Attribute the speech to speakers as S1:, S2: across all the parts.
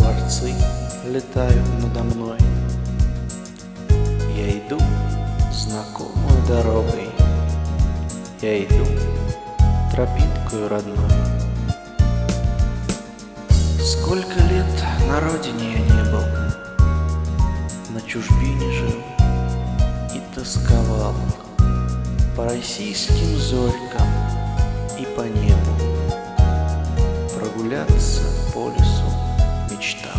S1: скворцы летают надо мной. Я иду знакомую дорогой, я иду тропинкою родной. Сколько лет на родине я не был, на чужбине жил и тосковал по российским зорькам и по небу. Прогуляться по лесу мечтал.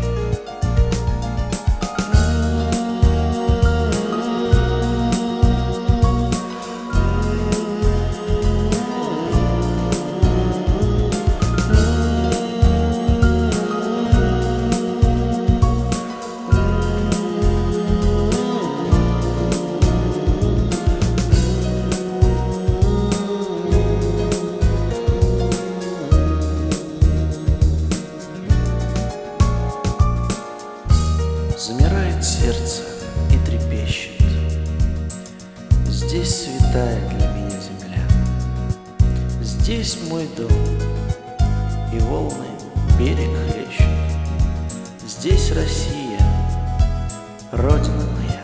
S1: Замирает сердце и трепещет. Здесь святая для меня земля, здесь мой дом, и волны берег хлещут. Здесь Россия, родина моя.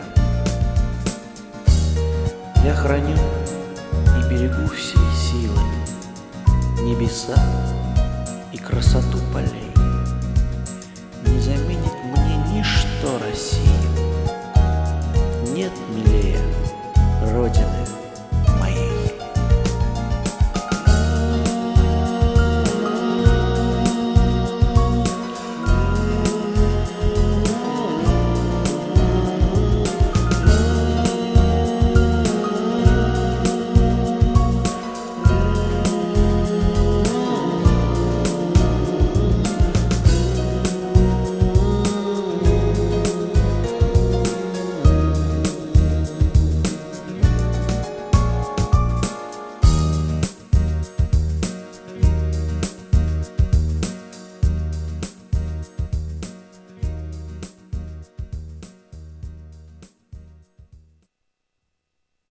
S1: Я храню и берегу всей силой небеса и красоту полей.